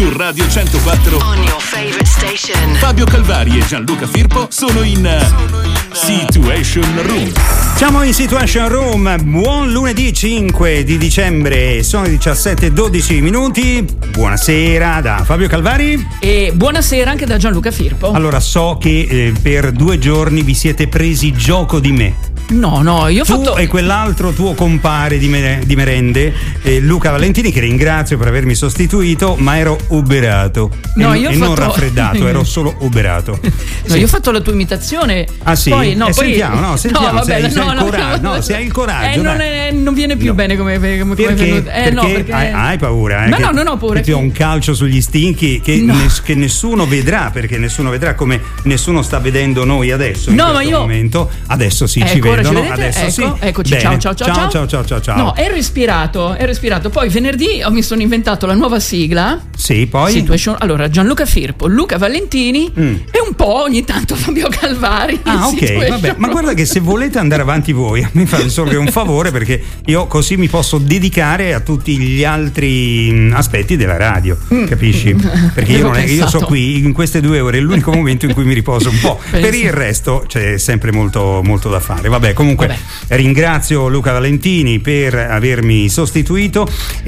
Su Radio 104 On your favorite station. Fabio Calvari e Gianluca Firpo sono in Situation Room. Siamo in Situation Room. Buon lunedì 5 di dicembre. Sono 17:12 minuti. Buonasera da Fabio Calvari. E buonasera anche da Gianluca Firpo. Allora, so che per 2 giorni vi siete presi gioco di me. No, io ho fatto. Tu e quell'altro tuo compare di merende, Luca Valentini, che ringrazio per avermi sostituito, ma ero uberato. No, io ho non fatto. raffreddato, ero solo uberato. No, io ho fatto la tua imitazione. Ah sì? Poi, sentiamo, se hai il coraggio. Non viene più bene come perché? Hai paura? Ma non ho paura. Che ti ho un calcio sugli stinchi che nessuno vedrà, perché nessuno vedrà come nessuno sta vedendo noi adesso. In questo momento. Adesso sì, ci vedono. Adesso sì. Eccoci, bene. ciao. No, ero ispirato. Poi venerdì mi sono inventato la nuova sigla. Sì, poi. Situation. Allora, Gianluca Firpo, Luca Valentini e un po' ogni tanto Fabio Calvari. Ah, ok, vabbè. Ma guarda che se volete andare avanti voi, mi fate solo un favore, perché io così mi posso dedicare a tutti gli altri aspetti della radio, capisci? Perché io so qui in queste 2 ore, è l'unico momento in cui mi riposo un po'. Per il resto c'è sempre molto, molto da fare. Vabbè, comunque ringrazio Luca Valentini per avermi sostituito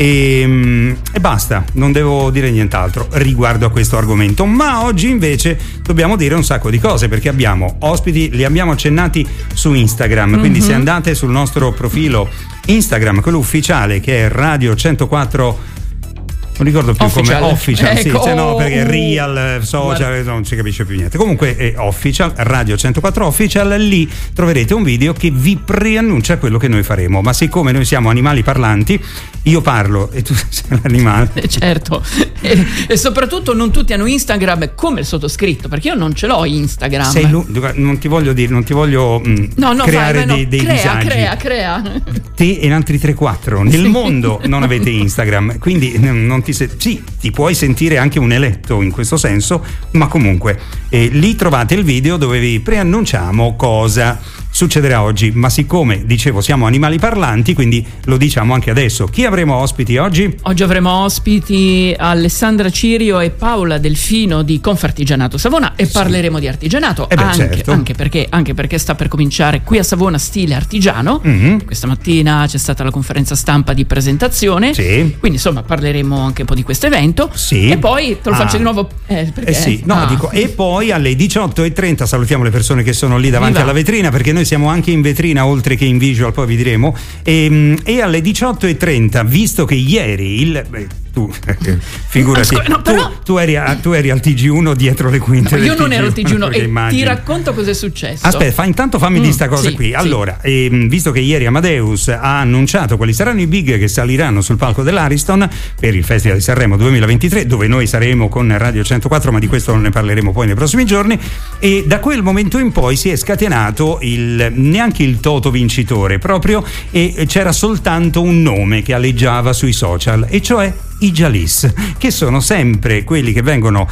e basta, non devo dire nient'altro riguardo a questo argomento. Ma oggi invece dobbiamo dire un sacco di cose, perché abbiamo ospiti, li abbiamo accennati su Instagram, quindi se andate sul nostro profilo Instagram, quello ufficiale, che è Radio 104, non ricordo più Official. come Official, ecco. sì, no, perché Real, Social, non si capisce più niente. Comunque è Official, Radio 104 Official, lì troverete un video che vi preannuncia quello che noi faremo. Ma siccome noi siamo animali parlanti, io parlo e tu sei l'animale. Certo, e soprattutto non tutti hanno Instagram come il sottoscritto, perché io non ce l'ho Instagram. Non ti voglio creare dei disagi. Crea. Te e altri 3-4 nel mondo non avete Instagram, quindi non ti puoi sentire anche un eletto in questo senso, ma comunque lì trovate il video dove vi preannunciamo cosa succederà oggi. Ma siccome, dicevo, siamo animali parlanti, quindi lo diciamo anche adesso. Chi avremo ospiti oggi? Oggi avremo ospiti Alessandra Cirio e Paola Delfino di Confartigianato Savona e parleremo di artigianato, certo. anche perché sta per cominciare qui a Savona stile artigiano. Questa mattina c'è stata la conferenza stampa di presentazione, quindi insomma parleremo anche un po' di questo evento, e poi te lo faccio di nuovo dico, e poi alle 18:30 salutiamo le persone che sono lì davanti alla vetrina, perché noi siamo anche in vetrina oltre che in visual, poi vi diremo, e alle 18:30, visto che ieri tu figurati, tu eri al TG1 dietro le quinte. Io non ero al TG1 e immagini. Ti racconto cosa è successo. Aspetta, intanto fammi di sta cosa qui. Allora, visto che ieri Amadeus ha annunciato quali saranno i big che saliranno sul palco dell'Ariston per il Festival di Sanremo 2023, dove noi saremo con Radio 104, ma di questo ne parleremo poi nei prossimi giorni, e da quel momento in poi si è scatenato neanche il toto vincitore proprio, e c'era soltanto un nome che aleggiava sui social, e cioè i Jalis, che sono sempre quelli che vengono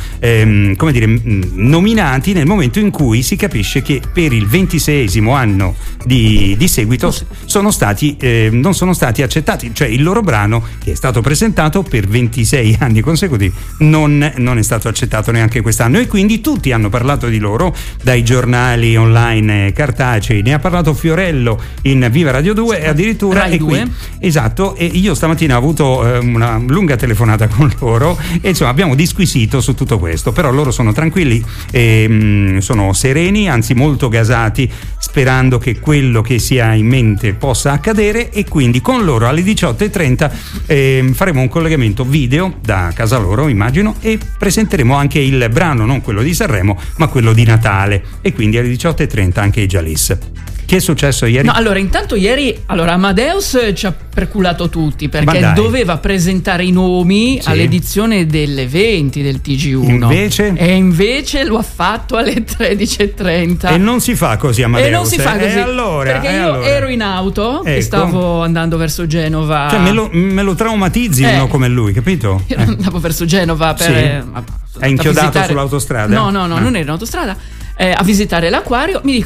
nominati nel momento in cui si capisce che per il 26esimo anno di seguito non sono stati accettati, cioè il loro brano, che è stato presentato per 26 anni consecutivi, non è stato accettato neanche quest'anno, e quindi tutti hanno parlato di loro, dai giornali online cartacei, ne ha parlato Fiorello in Viva Radio 2 e addirittura Rai 2. Esatto, e io stamattina ho avuto una lunga telefonata con loro e insomma abbiamo disquisito su tutto questo, però loro sono tranquilli, sono sereni, anzi molto gasati, sperando che quello che si ha in mente possa accadere, e quindi con loro alle 18:30 faremo un collegamento video da casa loro, immagino, e presenteremo anche il brano, non quello di Sanremo ma quello di Natale, e quindi alle 18:30 anche i Jalis. Che è successo ieri? No, allora intanto ieri Amadeus ci ha perculato tutti, perché doveva presentare i nomi all'edizione delle 20 del TG1. Invece lo ha fatto alle 13:30. E non si fa così Amadeus. E non si fa così. Perché io ero in auto e stavo andando verso Genova. Cioè me lo traumatizzi uno come lui, capito? Io andavo verso Genova per È inchiodato sull'autostrada? No, non ero in autostrada. A visitare l'acquario, mi dicono: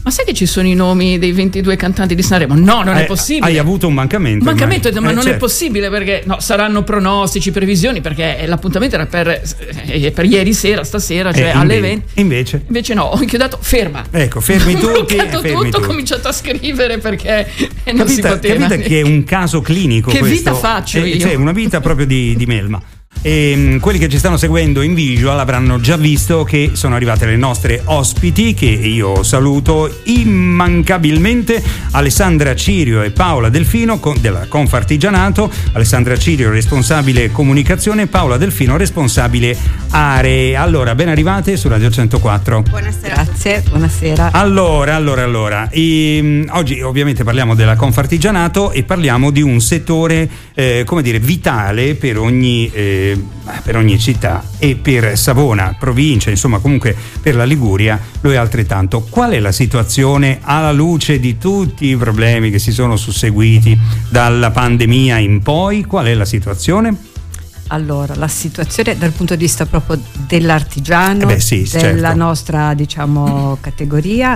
Ma sai che ci sono i nomi dei 22 cantanti di Sanremo? No, non è possibile. Hai avuto un mancamento. Ma non certo. È possibile, perché saranno pronostici, previsioni, perché l'appuntamento era per ieri sera, stasera, cioè alle 20. Invece no, ho inchiodato, ferma. Ecco, fermi tutti. Ho cominciato a scrivere perché non si poteva. Capite che è un caso clinico che questo? Vita faccio io? Cioè, una vita proprio di melma. E quelli che ci stanno seguendo in visual avranno già visto che sono arrivate le nostre ospiti, che io saluto immancabilmente: Alessandra Cirio e Paola Delfino della Confartigianato. Alessandra Cirio, responsabile comunicazione, Paola Delfino, responsabile aree. Allora, ben arrivate su Radio 104. Buonasera. Grazie, buonasera. Allora, oggi ovviamente parliamo della Confartigianato e parliamo di un settore vitale per ogni città, e per Savona, provincia, insomma comunque per la Liguria lo è altrettanto. Qual è la situazione alla luce di tutti i problemi che si sono susseguiti dalla pandemia in poi? Qual è la situazione? Allora, la situazione dal punto di vista proprio dell'artigiano, della certo. nostra categoria,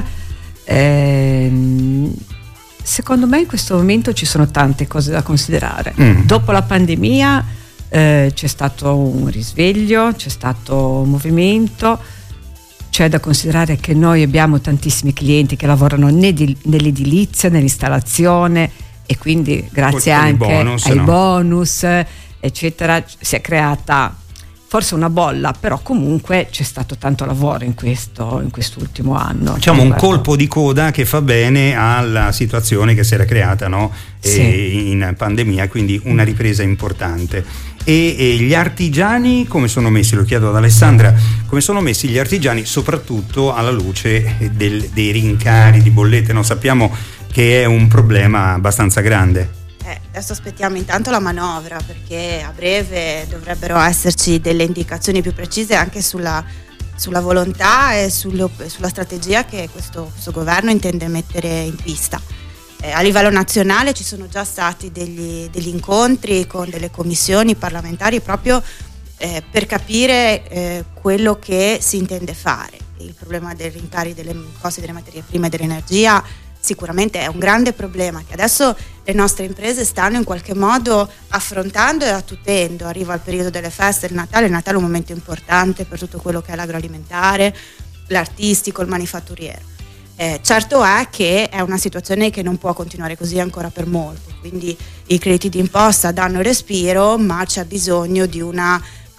secondo me in questo momento ci sono tante cose da considerare. Dopo la pandemia c'è stato un risveglio, c'è stato un movimento. C'è da considerare che noi abbiamo tantissimi clienti che lavorano nell'edilizia, nell'installazione, e quindi grazie anche ai bonus eccetera si è creata forse una bolla, però comunque c'è stato tanto lavoro in quest'ultimo anno. Diciamo un colpo di coda che fa bene alla situazione che si era creata, no? Sì. In pandemia, quindi una ripresa importante. E gli artigiani come sono messi? Lo chiedo ad Alessandra, come sono messi gli artigiani soprattutto alla luce dei rincari di bollette? No? Sappiamo che è un problema abbastanza grande. Adesso aspettiamo intanto la manovra, perché a breve dovrebbero esserci delle indicazioni più precise anche sulla volontà e sulla strategia che questo governo intende mettere in pista. A livello nazionale ci sono già stati degli incontri con delle commissioni parlamentari proprio per capire quello che si intende fare. Il problema dei rincari delle costi delle materie prime e dell'energia sicuramente è un grande problema che adesso le nostre imprese stanno in qualche modo affrontando e attutendo. Arriva il periodo delle feste, il Natale è un momento importante per tutto quello che è l'agroalimentare, l'artistico, il manifatturiero. Certo è che è una situazione che non può continuare così ancora per molto, quindi i crediti d'imposta danno respiro, ma c'è bisogno di una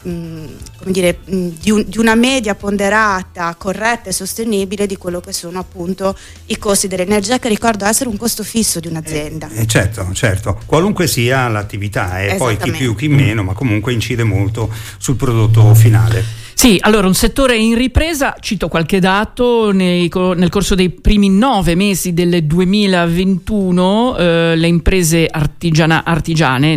di una media ponderata, corretta e sostenibile di quello che sono appunto i costi dell'energia, che ricordo essere un costo fisso di un'azienda. Certo, qualunque sia l'attività, poi chi più chi meno, ma comunque incide molto sul prodotto finale. Sì, allora un settore in ripresa, cito qualche dato, nel corso dei primi 9 mesi del 2021 le imprese artigiane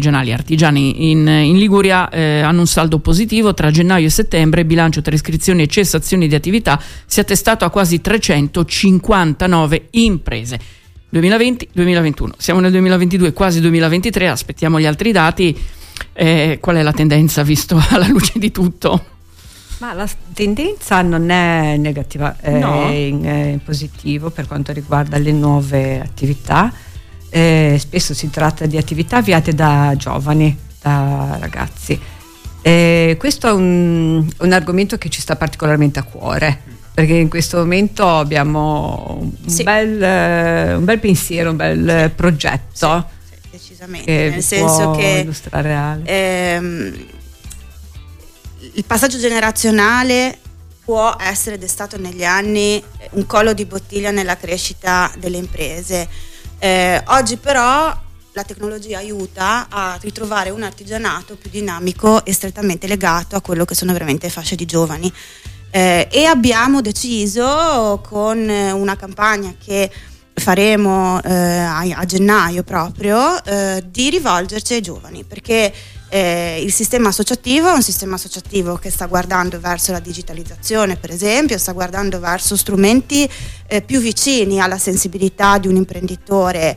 in Liguria hanno un saldo positivo. Tra gennaio e settembre il bilancio tra iscrizioni e cessazioni di attività si è attestato a quasi 359 imprese. 2020-2021, siamo nel 2022, quasi 2023, aspettiamo gli altri dati. Qual è la tendenza visto alla luce di tutto? Ma la tendenza non è negativa, no. È positivo per quanto riguarda le nuove attività. Spesso si tratta di attività avviate da giovani, da ragazzi. Questo è un argomento che ci sta particolarmente a cuore, perché in questo momento abbiamo un bel pensiero, un bel progetto. Sì, decisamente, nel senso che illustrare il passaggio generazionale può essere destato negli anni un collo di bottiglia nella crescita delle imprese. Oggi però la tecnologia aiuta a ritrovare un artigianato più dinamico e strettamente legato a quello che sono veramente fasce di giovani. E abbiamo deciso, con una campagna che faremo a gennaio proprio, di rivolgerci ai giovani, perché Il sistema associativo è un sistema associativo che sta guardando verso la digitalizzazione, per esempio, sta guardando verso strumenti più vicini alla sensibilità di un imprenditore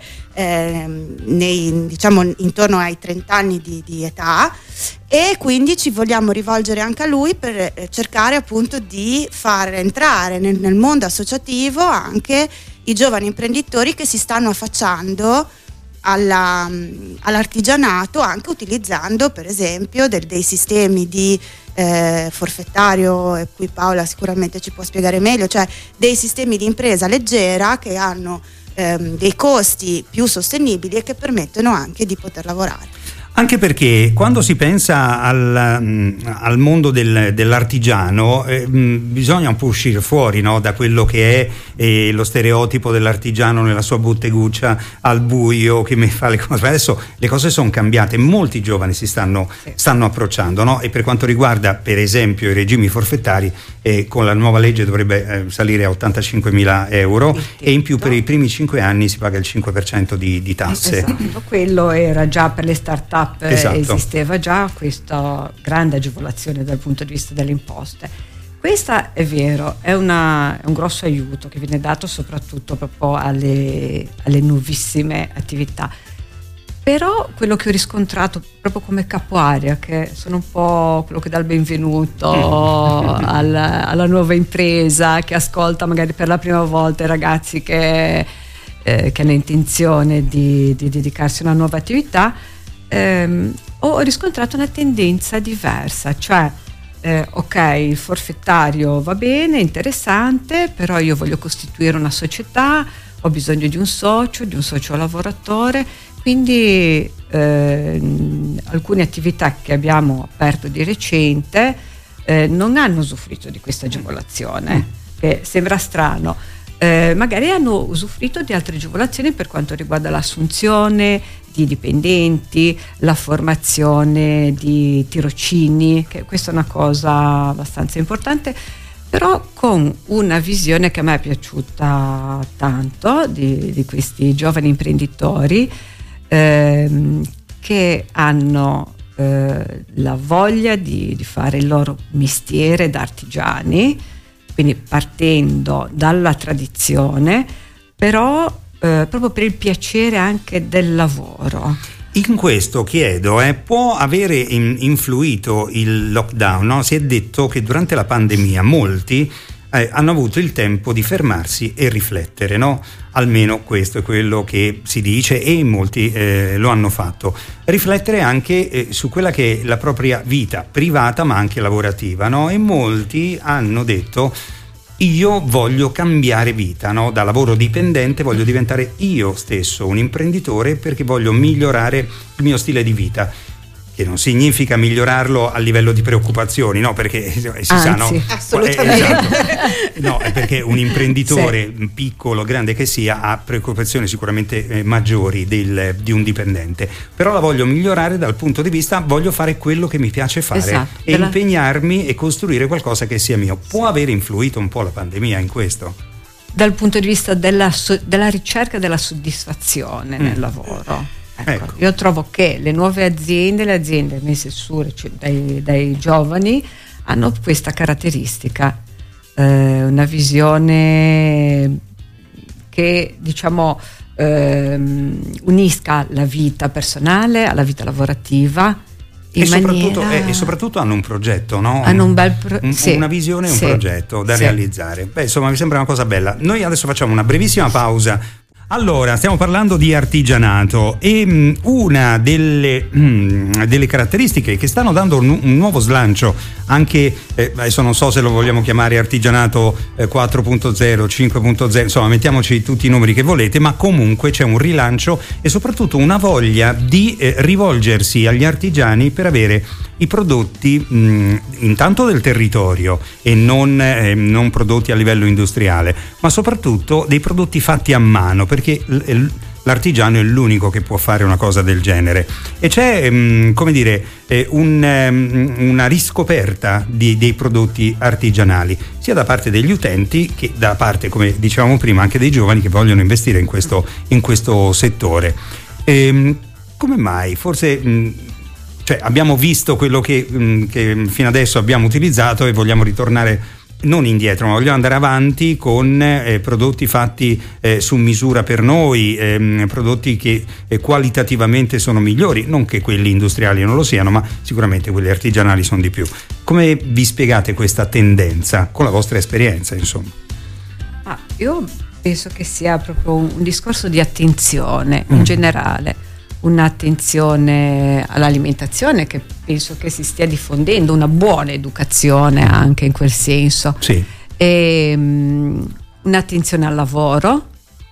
intorno ai 30 anni di età, e quindi ci vogliamo rivolgere anche a lui per cercare appunto di far entrare nel mondo associativo anche i giovani imprenditori che si stanno affacciando all'artigianato, anche utilizzando per esempio dei sistemi di forfettario, e qui Paola sicuramente ci può spiegare meglio, cioè dei sistemi di impresa leggera che hanno dei costi più sostenibili e che permettono anche di poter lavorare. Anche perché quando si pensa al mondo dell'artigiano bisogna un po' uscire fuori, no? Da quello che è lo stereotipo dell'artigiano nella sua botteguccia al buio che mi fa le cose. Adesso le cose sono cambiate, molti giovani si stanno approcciando, no? E per quanto riguarda per esempio i regimi forfettari, con la nuova legge dovrebbe salire a 85.000 euro e in più per i primi 5 anni si paga il 5% di tasse. Esatto, quello era già per le start-up. Esatto. Esisteva già questa grande agevolazione dal punto di vista delle imposte. Questa è vero, è un grosso aiuto che viene dato soprattutto proprio alle nuovissime attività. Però quello che ho riscontrato proprio come capoarea, che sono un po' quello che dà il benvenuto alla nuova impresa, che ascolta magari per la prima volta i ragazzi che hanno intenzione di dedicarsi a una nuova attività, ho riscontrato una tendenza diversa, cioè ok, il forfettario va bene, interessante, però io voglio costituire una società, ho bisogno di un socio lavoratore, quindi alcune attività che abbiamo aperto di recente non hanno usufruito di questa agevolazione, che sembra strano. Magari hanno usufruito di altre agevolazioni per quanto riguarda l'assunzione di dipendenti, la formazione di tirocini, che questa è una cosa abbastanza importante, però con una visione che a me è piaciuta tanto di questi giovani imprenditori che hanno la voglia di fare il loro mestiere da artigiani, quindi partendo dalla tradizione, però proprio per il piacere anche del lavoro. In questo chiedo, può avere influito il lockdown, no? Si è detto che durante la pandemia molti hanno avuto il tempo di fermarsi e riflettere, no? Almeno questo è quello che si dice e molti lo hanno fatto. Riflettere anche su quella che è la propria vita privata ma anche lavorativa, no? E molti hanno detto: io voglio cambiare vita, no? Da lavoro dipendente voglio diventare io stesso un imprenditore perché voglio migliorare il mio stile di vita, che non significa migliorarlo a livello di preoccupazioni, no? Perché si sa, no? Assolutamente. Esatto. No, è perché un imprenditore piccolo, grande che sia, ha preoccupazioni sicuramente maggiori di un dipendente, però la voglio migliorare dal punto di vista, voglio fare quello che mi piace fare e impegnarmi e costruire qualcosa che sia mio. Può aver influito un po' la pandemia in questo? Dal punto di vista della ricerca della soddisfazione nel lavoro. Ecco. Io trovo che le nuove aziende, le aziende messe su dai giovani, hanno questa caratteristica, una visione che diciamo unisca la vita personale alla vita lavorativa. E soprattutto hanno un progetto, no? Hanno un bel una visione e un progetto da realizzare. Beh, insomma, mi sembra una cosa bella. Noi adesso facciamo una brevissima pausa. Allora, stiamo parlando di artigianato e una delle caratteristiche che stanno dando un nuovo slancio anche, adesso non so se lo vogliamo chiamare artigianato 4.0, 5.0, insomma mettiamoci tutti i numeri che volete, ma comunque c'è un rilancio e soprattutto una voglia di rivolgersi agli artigiani per avere i prodotti intanto del territorio e non prodotti a livello industriale, ma soprattutto dei prodotti fatti a mano, perché l'artigiano è l'unico che può fare una cosa del genere e c'è una riscoperta dei prodotti artigianali sia da parte degli utenti che da parte, come dicevamo prima, anche dei giovani che vogliono investire in questo settore. Come mai? Forse Cioè abbiamo visto quello che fino adesso abbiamo utilizzato e vogliamo ritornare non indietro, ma vogliamo andare avanti con prodotti fatti su misura per noi, prodotti che qualitativamente sono migliori, non che quelli industriali non lo siano, ma sicuramente quelli artigianali sono di più. Come vi spiegate questa tendenza con la vostra esperienza, insomma? Io penso che sia proprio un discorso di attenzione in generale, un'attenzione all'alimentazione che penso che si stia diffondendo, una buona educazione anche in quel senso, sì. E un'attenzione al lavoro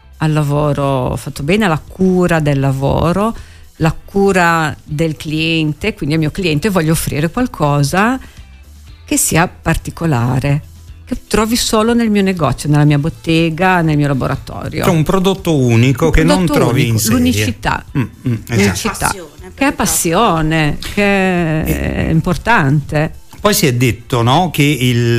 fatto bene, alla cura del lavoro, la cura del cliente, quindi al mio cliente voglio offrire qualcosa che sia particolare, che trovi solo nel mio negozio, nella mia bottega, nel mio laboratorio. Cioè un prodotto unico che non trovi in serie. L'unicità, esatto. Che è passione, che è importante. Poi si è detto, no, che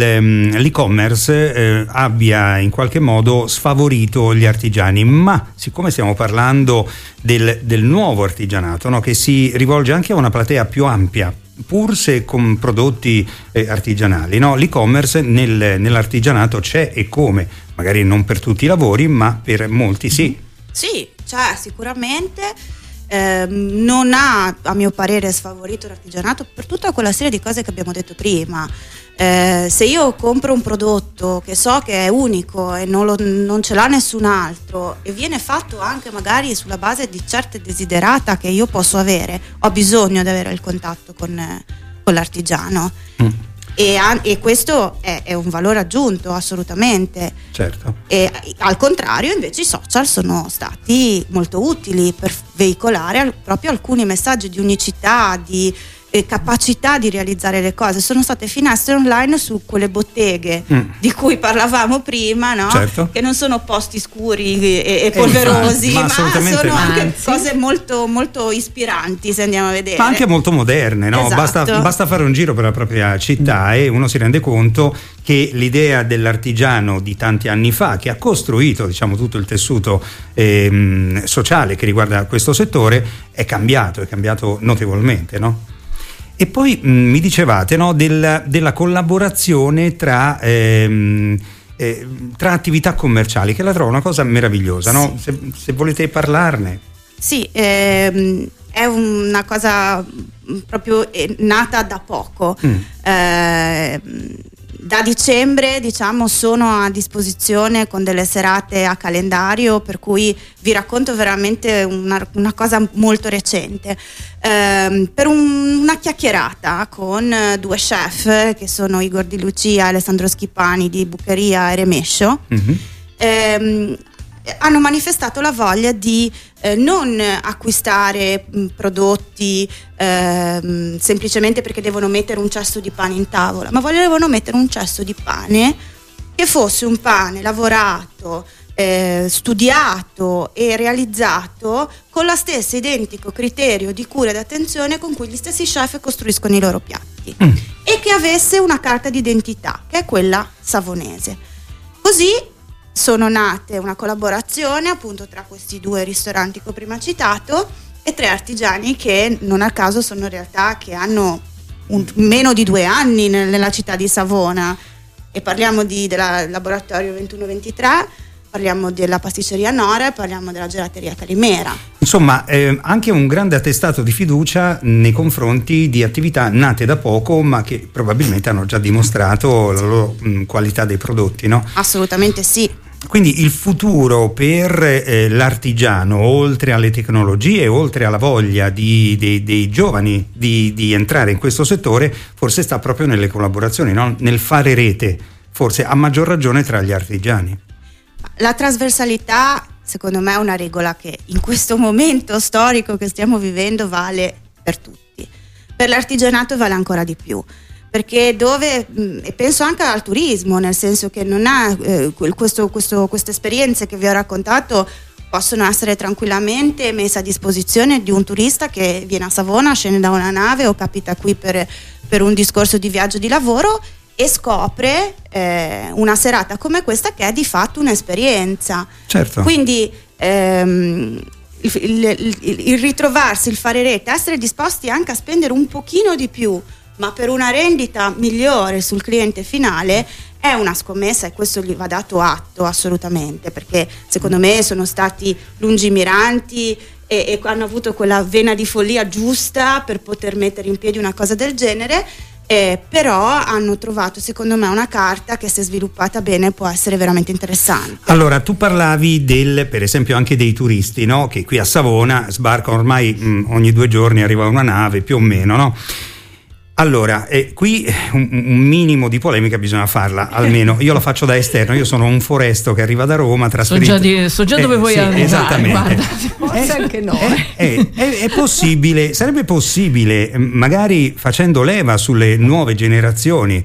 l'e-commerce abbia in qualche modo sfavorito gli artigiani, ma siccome stiamo parlando del nuovo artigianato, no, che si rivolge anche a una platea più ampia, pur se con prodotti artigianali, no? L'e-commerce nell'artigianato c'è, e come? Magari non per tutti i lavori, ma per molti sì. Sì, cioè sicuramente non ha, a mio parere, sfavorito l'artigianato per tutta quella serie di cose che abbiamo detto prima. Se io compro un prodotto che so che è unico e non ce l'ha nessun altro e viene fatto anche magari sulla base di certe desiderata che io posso avere, ho bisogno di avere il contatto con l'artigiano. E questo è un valore aggiunto, assolutamente. Certo. E al contrario, invece, i social sono stati molto utili per veicolare proprio alcuni messaggi di unicità, di capacità di realizzare le cose. Sono state finestre online su quelle botteghe di cui parlavamo prima, no? Certo. Che non sono posti scuri e polverosi, ma sono anche cose molto, molto ispiranti, se andiamo a vedere. Ma anche molto moderne, no? Esatto. Basta fare un giro per la propria città e uno si rende conto che l'idea dell'artigiano di tanti anni fa, che ha costruito, diciamo, tutto il tessuto sociale che riguarda questo settore, è cambiato notevolmente, no? E poi mi dicevate, no, della collaborazione tra attività commerciali, che la trovo una cosa meravigliosa, no? Se volete parlarne. Sì, è una cosa proprio nata da poco. Da dicembre, diciamo, sono a disposizione con delle serate a calendario, per cui vi racconto veramente una cosa molto recente. Per una chiacchierata con due chef che sono Igor Di Lucia e Alessandro Schipani di Bucheria e Remescio. Hanno manifestato la voglia di non acquistare prodotti semplicemente perché devono mettere un cesto di pane in tavola, ma volevano mettere un cesto di pane che fosse un pane lavorato, studiato e realizzato con lo stesso identico criterio di cura ed attenzione con cui gli stessi chef costruiscono i loro piatti, e che avesse una carta d'identità, che è quella savonese. Così sono nate una collaborazione appunto tra questi due ristoranti che ho prima citato e tre artigiani che non a caso sono realtà che hanno meno di 2 anni nella città di Savona, e parliamo del laboratorio 2123, parliamo della pasticceria Nora e parliamo della gelateria Calimera. Insomma, anche un grande attestato di fiducia nei confronti di attività nate da poco, ma che probabilmente hanno già dimostrato la loro qualità dei prodotti, no? Assolutamente sì. Quindi il futuro per l'artigiano, oltre alle tecnologie, oltre alla voglia dei giovani di entrare in questo settore, forse sta proprio nelle collaborazioni, no? Nel fare rete, forse a maggior ragione tra gli artigiani. La trasversalità, secondo me, è una regola che in questo momento storico che stiamo vivendo vale per tutti. Per l'artigianato vale ancora di più, perché e penso anche al turismo, nel senso che non ha queste esperienze che vi ho raccontato possono essere tranquillamente messe a disposizione di un turista che viene a Savona, scende da una nave o capita qui per un discorso di viaggio di lavoro e scopre una serata come questa che è di fatto un'esperienza. Certo. Quindi il ritrovarsi, il fare rete, essere disposti anche a spendere un pochino di più, ma per una rendita migliore sul cliente finale, è una scommessa, e questo gli va dato atto assolutamente, perché secondo me sono stati lungimiranti e hanno avuto quella vena di follia giusta per poter mettere in piedi una cosa del genere. Però hanno trovato, secondo me, una carta che, se sviluppata bene, può essere veramente interessante. Allora, tu parlavi per esempio anche dei turisti, no? Che qui a Savona sbarcano ormai ogni 2 giorni, arriva una nave più o meno, no? Allora, qui un minimo di polemica bisogna farla, almeno io la faccio da esterno, io sono un foresto che arriva da Roma, trasferito. So già dove vuoi andare. Esattamente. Forse anche no. È possibile, sarebbe possibile, magari facendo leva sulle nuove generazioni,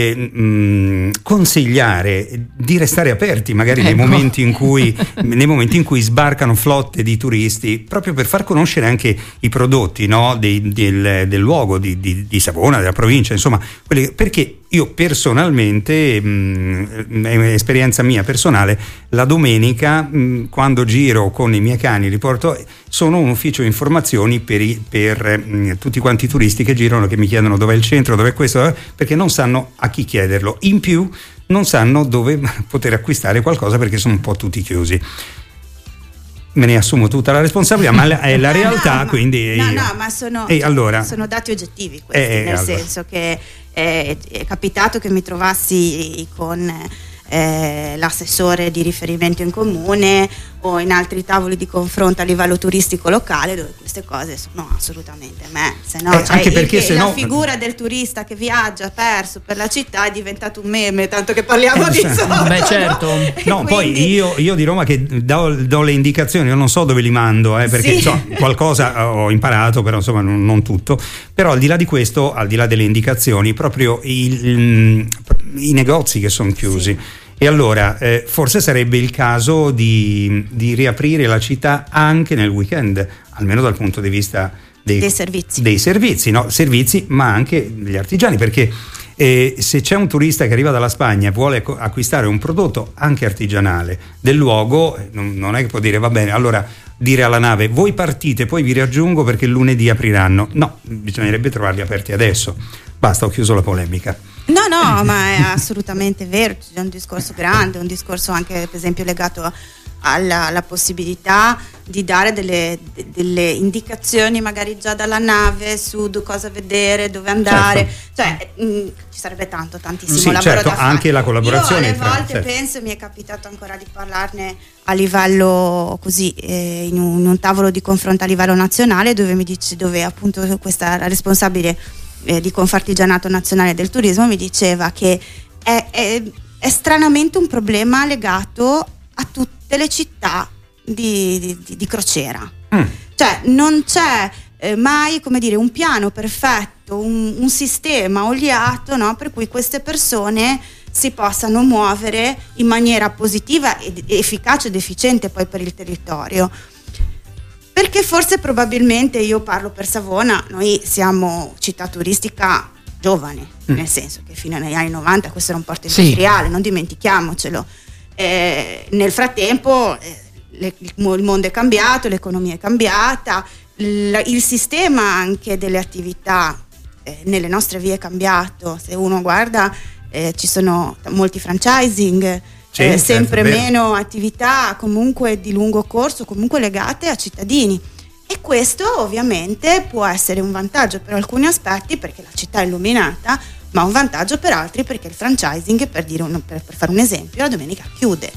consigliare di restare aperti magari nei momenti in cui sbarcano flotte di turisti, proprio per far conoscere anche i prodotti, no? del luogo di Savona, della provincia, insomma, perché io personalmente, esperienza mia personale, la domenica quando giro con i miei cani, sono un ufficio informazioni per tutti quanti i turisti che girano, che mi chiedono dov'è il centro, dov'è questo, perché non sanno a chi chiederlo, in più non sanno dove poter acquistare qualcosa perché sono un po' tutti chiusi. Me ne assumo tutta la responsabilità, ma è la realtà, quindi ma sono dati oggettivi questi, senso che è capitato che mi trovassi con l'assessore di riferimento in comune o in altri tavoli di confronto a livello turistico locale, dove queste cose sono assolutamente anche perché la figura del turista che viaggia perso per la città è diventato un meme, tanto che parliamo di soldi. Beh, certo. No, quindi... poi io di Roma che do le indicazioni, io non so dove li mando, perché qualcosa ho imparato, però insomma non tutto. Però al di là di questo, al di là delle indicazioni, proprio i negozi che sono chiusi. Sì. E allora forse sarebbe il caso di riaprire la città anche nel weekend, almeno dal punto di vista dei servizi, no? Servizi, ma anche degli artigiani, perché se c'è un turista che arriva dalla Spagna e vuole acquistare un prodotto anche artigianale del luogo, non è che può dire va bene, allora dire alla nave voi partite, poi vi raggiungo perché lunedì apriranno. No, bisognerebbe trovarli aperti adesso. Basta, ho chiuso la polemica. No, ma è assolutamente vero, c'è un discorso grande, un discorso anche per esempio legato alla possibilità di dare delle indicazioni magari già dalla nave su cosa vedere, dove andare, ci sarebbe tantissimo lavoro da fare. Anche la collaborazione. Io alle volte penso, mi è capitato ancora di parlarne a livello così, in un tavolo di confronto a livello nazionale, dove appunto questa responsabile di Confartigianato Nazionale del Turismo mi diceva che è stranamente un problema legato a tutte le città di crociera. Cioè non c'è mai, come dire, un piano perfetto, un sistema oliato, no? Per cui queste persone si possano muovere in maniera positiva ed efficace ed efficiente poi per il territorio. Perché forse probabilmente, io parlo per Savona, noi siamo città turistica giovane, nel senso che fino agli anni 90 questo era un porto industriale, non dimentichiamocelo. Nel frattempo il mondo è cambiato, l'economia è cambiata, il sistema anche delle attività nelle nostre vie è cambiato. Se uno guarda, ci sono molti franchising, sempre meno attività comunque di lungo corso, comunque legate a cittadini, e questo ovviamente può essere un vantaggio per alcuni aspetti perché la città è illuminata, ma un vantaggio per altri perché il franchising, per fare un esempio, la domenica chiude.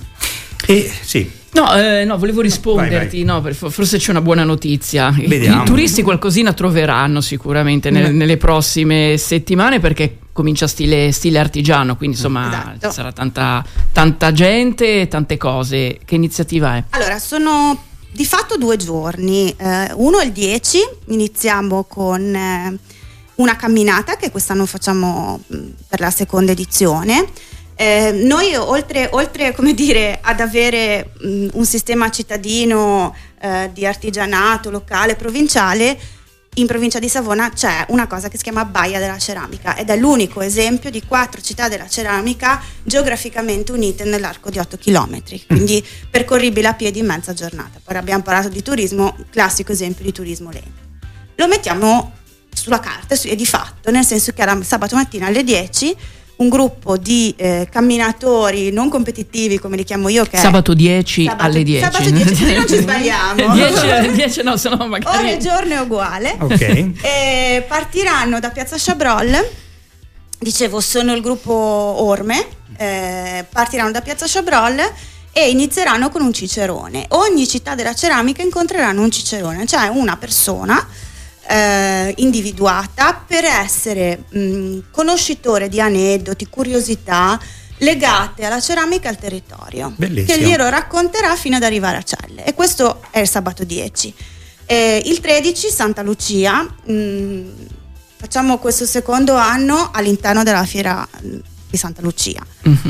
Sì. No, volevo risponderti. Vai. No, forse c'è una buona notizia. Vediamo. I turisti qualcosina troveranno sicuramente nelle prossime settimane, perché comincia stile artigiano, quindi insomma ci sarà tanta gente, tante cose. Che iniziativa è? Allora, sono di fatto 2 giorni. Uno è il 10, iniziamo con una camminata che quest'anno facciamo per la seconda edizione. Noi oltre come dire ad avere un sistema cittadino di artigianato locale, provinciale, in provincia di Savona c'è una cosa che si chiama Baia della Ceramica ed è l'unico esempio di 4 città della ceramica geograficamente unite nell'arco di 8 chilometri, quindi percorribile a piedi in mezza giornata. Poi abbiamo parlato di turismo, classico esempio di turismo lento. Lo mettiamo sulla carta e di fatto, nel senso che era sabato mattina alle 10 un gruppo di camminatori non competitivi, come li chiamo io, che sabato 10 alle 10. Sabato 10, così non ci sbagliamo. 10 no, se no magari ore e giorno è uguale. Okay. E partiranno da Piazza Chabrol. Dicevo, sono il gruppo Orme. Partiranno da Piazza Chabrol e inizieranno con un cicerone. Ogni città della ceramica incontreranno un cicerone, cioè una persona individuata per essere conoscitore di aneddoti, curiosità legate alla ceramica e al territorio. Bellissimo. Che glielo racconterà fino ad arrivare a Celle, e questo è il sabato 10. Il 13 Santa Lucia, facciamo questo secondo anno all'interno della fiera di Santa Lucia.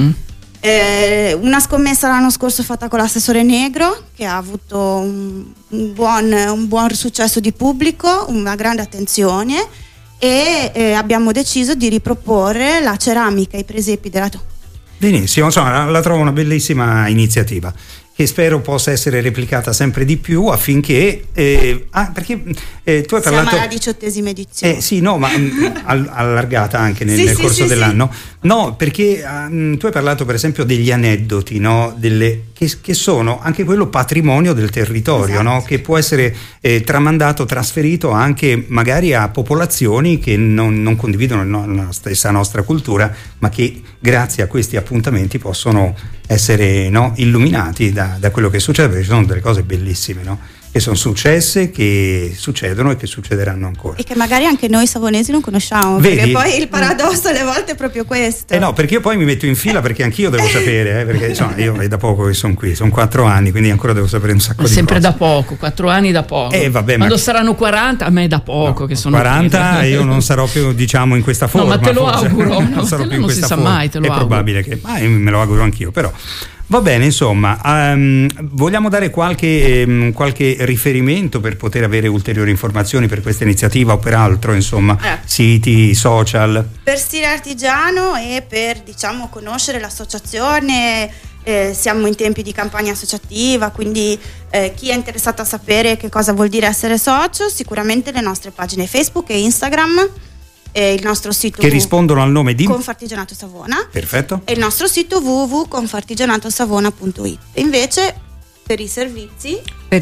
Una scommessa l'anno scorso fatta con l'assessore Negro, che ha avuto un buon successo di pubblico, una grande attenzione, e abbiamo deciso di riproporre la ceramica e i presepi della Benissimo, insomma, la trovo una bellissima iniziativa che spero possa essere replicata sempre di più, affinché perché tu hai parlato, siamo alla 18ª edizione. Sì, no, ma allargata anche nel corso dell'anno. Sì. No, perché tu hai parlato per esempio degli aneddoti, no? Che sono anche quello patrimonio del territorio, esatto. No? Che può essere tramandato, trasferito anche magari a popolazioni che non condividono la stessa nostra cultura, ma che grazie a questi appuntamenti possono essere, no, illuminati da quello che succede, perché ci sono delle cose bellissime, no? Che sono successe, che succedono e che succederanno ancora. E che magari anche noi savonesi non conosciamo. Vedi? Perché poi il paradosso alle volte è proprio questo. No, perché io poi mi metto in fila, perché anch'io devo sapere, perché insomma, io è da poco che sono qui, sono 4 anni, quindi ancora devo sapere un sacco di cose. Sempre da poco, 4 anni da poco. Vabbè, quando saranno 40, a me è da poco, no, che sono 40 io non sarò più, diciamo, in questa forma. No, ma te lo forse. auguro. Non sarò più in questa forma. Mai, te lo auguro. È probabile che, me lo auguro anch'io, però. Va bene, insomma, vogliamo dare qualche riferimento per poter avere ulteriori informazioni per questa iniziativa o per altro, insomma, siti, social? Per Stile Artigiano e per, diciamo, conoscere l'associazione, siamo in tempi di campagna associativa, quindi chi è interessato a sapere che cosa vuol dire essere socio, sicuramente le nostre pagine Facebook e Instagram. Il nostro sito che rispondono al nome di Confartigianato Savona. Perfetto. E il nostro sito www.confartigianatosavona.it. Invece per i servizi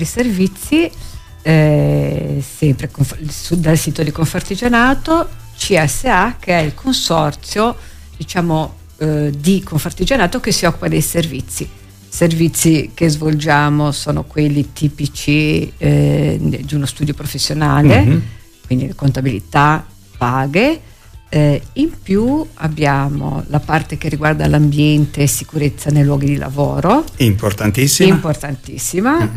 sempre dal sito di Confartigianato, CSA, che è il consorzio, diciamo, di Confartigianato che si occupa dei servizi che svolgiamo sono quelli tipici di uno studio professionale, quindi contabilità, paghe, in più abbiamo la parte che riguarda l'ambiente e sicurezza nei luoghi di lavoro, importantissima,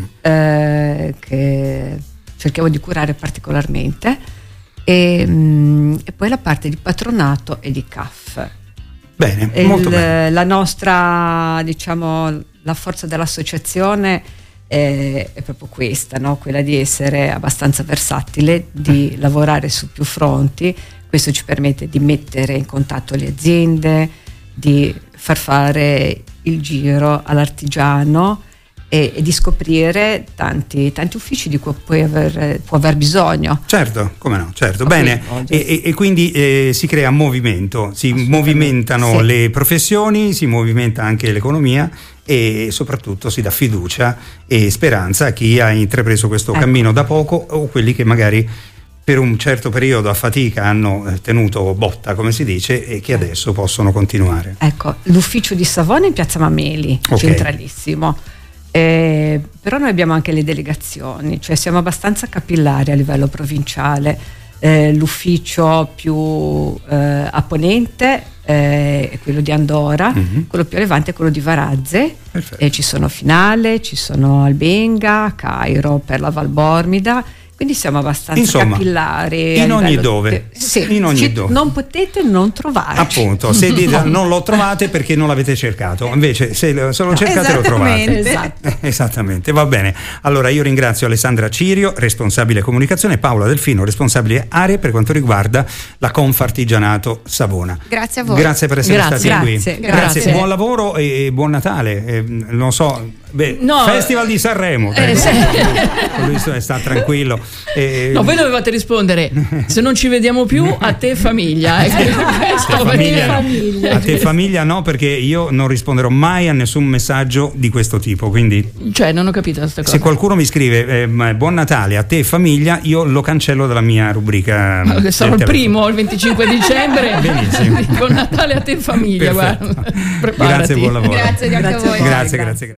che cerchiamo di curare particolarmente, e poi la parte di patronato e di CAF. Bene, molto bene. La nostra, diciamo, la forza dell'associazione è proprio questa, no? Quella di essere abbastanza versatile, di lavorare su più fronti. Questo ci permette di mettere in contatto le aziende, di far fare il giro all'artigiano e di scoprire tanti uffici di cui può aver bisogno. Certo, come no, certo. Bene, e quindi si crea movimento, si movimentano le professioni, si movimenta anche l'economia e soprattutto si dà fiducia e speranza a chi ha intrapreso questo cammino da poco, o quelli che magari per un certo periodo a fatica hanno tenuto botta, come si dice, e che adesso possono continuare. Ecco, l'ufficio di Savona in Piazza Mameli, centralissimo. Però noi abbiamo anche le delegazioni, cioè siamo abbastanza capillari a livello provinciale. L'ufficio più a ponente è quello di Andora, quello più a levante è quello di Varazze, ci sono Finale, ci sono Albenga, Cairo per la Valbormida, Quindi siamo abbastanza capillari. In ogni dove. Sì, in ogni dove. Non potete non trovare. Appunto, se dite non lo trovate perché non l'avete cercato, invece se lo cercate lo trovate. Esatto. Esattamente, va bene. Allora io ringrazio Alessandra Cirio, responsabile comunicazione, Paola Delfino, responsabile aree per quanto riguarda la Confartigianato Savona. Grazie a voi. Grazie per essere stati qui. Grazie. Buon lavoro e buon Natale. Non so, Festival di Sanremo. Lui sta tranquillo. No, voi dovevate rispondere: se non ci vediamo più, a te famiglia. A te famiglia no, perché io non risponderò mai a nessun messaggio di questo tipo. Quindi, cioè, non ho capito questa cosa. Se qualcuno mi scrive buon Natale a te famiglia, io lo cancello dalla mia rubrica. Sarò il primo, il 25 dicembre. Benissimo. Buon Natale a te famiglia. Guarda, Grazie, buon lavoro. Grazie a voi. Grazie.